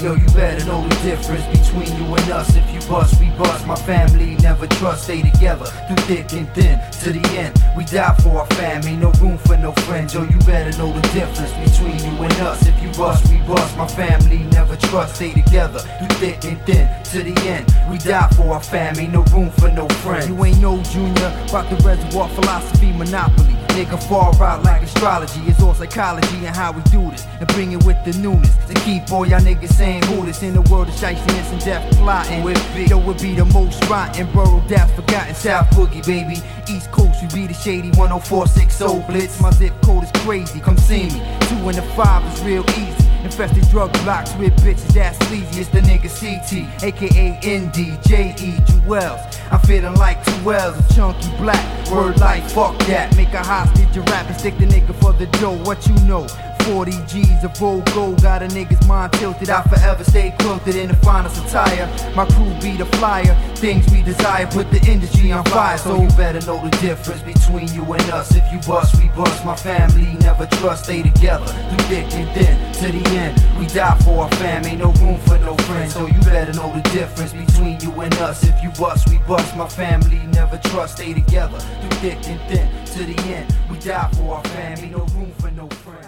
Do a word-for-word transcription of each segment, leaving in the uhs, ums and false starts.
Yo, you better know the difference between you and us. If you bust, we bust. My family never trust, stay together through thick and thin to the end. We die for our fam, ain't no room for no friends. Yo, you better know the difference between you and us. If you bust, we bust. My family never trust, stay together through thick and thin to the end. We die for our fam, ain't no room for no friends. You ain't no junior, about the reservoir philosophy monopoly. Nigga far out like astrology. It's all psychology and how we do this, and bring it with the newness to keep all y'all niggas saying who this in the world of shystiness and death plotting. Yo, it be the most rotten borough that's forgotten. South Boogie, baby. East Coast, we be the shady one oh four six oh blitz. My zip code is crazy, come see me. Two and the five is real easy. Infested drug blocks with bitches that's sleazy. It's the nigga C T, aka N D J E Jewels. I'm feeling like two L's of chunky black. Word like fuck that. Make a hostage a rap and stick the nigga for the dough. What you know? forty G's of old gold. Got a nigga's mind tilted. I forever stay quilted in the finest attire. My crew be the flyer. Things we desire put the industry on fire. So you better know the difference between you and us. If you bust, we bust. My family never trust, stay together through thick and thin to the end. We die for our fam, ain't no room for no friends. So you better know the difference between you and us. If you bust, we bust. My family never trust, stay together through thick and thin to the end. We die for our fam, ain't no room for no friends.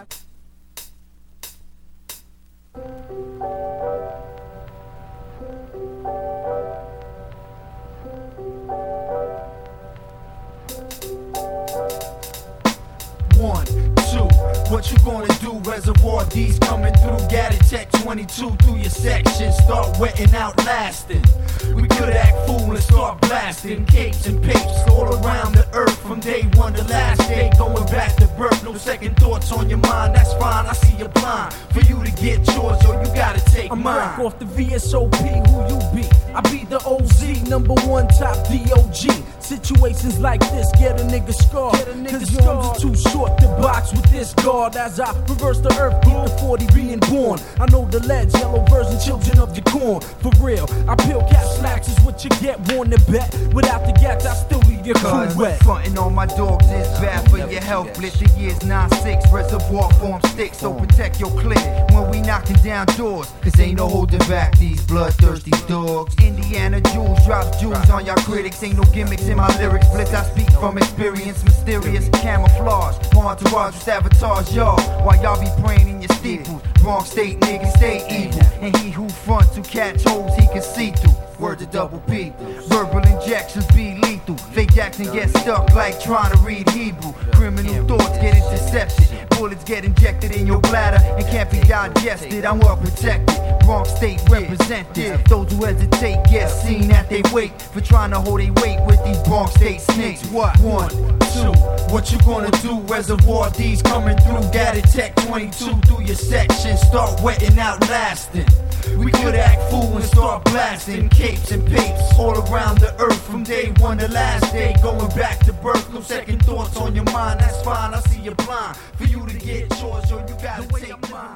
One, two, what you gonna do? Reservoir D's coming through. Gather Tech twenty-two through your section. Start wetting out lasting. We could act fool and start blasting capes and papes all around the earth from day one to last day. Going back to birth, no second thoughts on your mind. That's fine, I see you blind. For you to get yours, yo, you gotta take I'm mine. Mark off the V S O P, who you be? I be the O Z, number one top D O G. Situations like this get a nigga scarred. Cause your arms are too short to box with this guard. As I reverse the earth, beat the forty being born. I know the leads, yellow version, children of your corn. For real, I peel cap slacks is what you get, worn to bet. Without the gas, I still leave your crew wet. Frontin' on my dogs is bad for your health. Blitz the years nine six, reservoir form sticks. So protect your clip when we knocking down doors. Cause ain't no holding back these bloodthirsty dogs. Indiana Jewels drops jewels on y'all critics. Ain't no gimmicks in my lyrics. Blitz, I speak from experience. Mysterious camouflage. Entourage with sabotage y'all. While y'all be praying in your steeples. Wrong state niggas stay evil. And he who fronts to catch holes he can see through. Word to double P. Verbal injections be lethal. Fake accent gets stuck like trying to read Hebrew. Criminal thoughts get intercepted. Bullets get injected in your bladder and can't be digested. I'm well protected. Wrong state represented. Those who hesitate get seen at they wait for trying to hold their weight with these wrong state snakes. What? One, two. What you gonna do? Reservoir D's coming through. Gather Tech twenty-two through your section. Start wetting out lasting. We could act fool and start blasting capes and papes all around the earth from day one to last day. Going back to birth, no second thoughts on your mind. That's fine, I see you blind. For you to get yours, yo, you gotta take mine.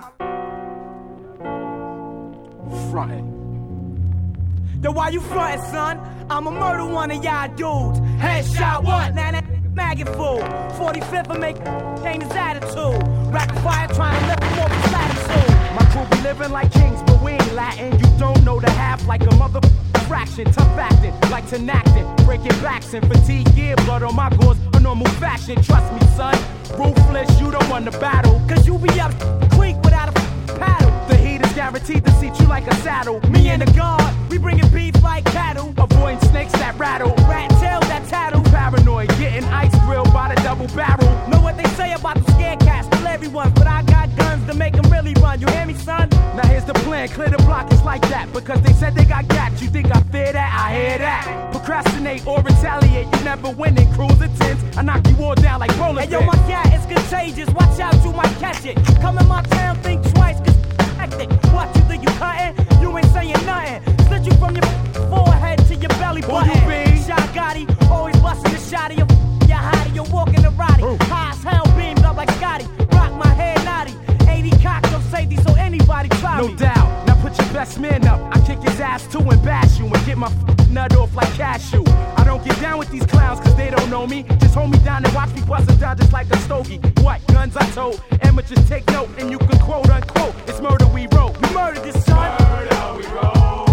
Frontin'. Then why you frontin', son? I'ma murder one of y'all dudes. Headshot what? Now that maggot fool. forty-fifth will make change his attitude. Rapid fire trying to lift him off his latitude. My crew be living like kings, but we ain't Latin. You don't know the half like a mother fraction. Tough acting, like tenactin'. Breaking backs and fatigue gear. Blood on my gauze, a normal fashion. Trust me, son. Ruthless, you don't want the battle. Cause you be up creek without a paddle. The heat is guaranteed to seat you like a saddle. Me and the guard, we bringing beef like cattle. Avoiding snakes that rattle. Rat tails that tattle. Paranoid, getting ice grilled by the double barrel. Know what they say about the scared cats, kill everyone. But I got guns to make them really run. You hear me, son? Now here's the plan, clear the block, it's like that. Because they said they got gaps, you think I fear that? I hear that. Procrastinate or retaliate, you never winning. Cruise intense, I knock you all down like roller. Hey yo, my cat is contagious, watch out, you might catch it. Come in my town, think twice, cause hectic. What, you think you cutting? You ain't saying nothing. Slit you from your forehead to your belly button. Who you be? Shot Gotti, always busting the shot of your your hottie, you're walking the roddy. High as hell, beamed up like Scotty. Rock my head naughty. eighty cocked up safety, so anybody try me. No doubt, now put your best man up. I kick his ass too and bash you and get my nut off like cashew. I don't get down with these clowns cause they don't know me. Just hold me down and watch me bust them down just like a stogie. What guns I told? Amateurs take note and you can quote unquote. It's murder we wrote. We murdered this son. Murder we wrote.